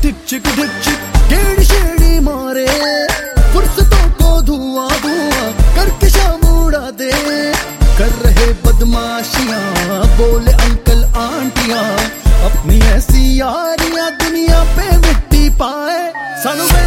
ढिक चिक गेड़ी शेड़ी मारे, फुर्सतों को धुआं धुआं करके शाम उड़ा दे। कर रहे बदमाशियां बोले अंकल आंटियां, अपनी ऐसी यारियां दुनिया पे मिट्टी पाए। सानू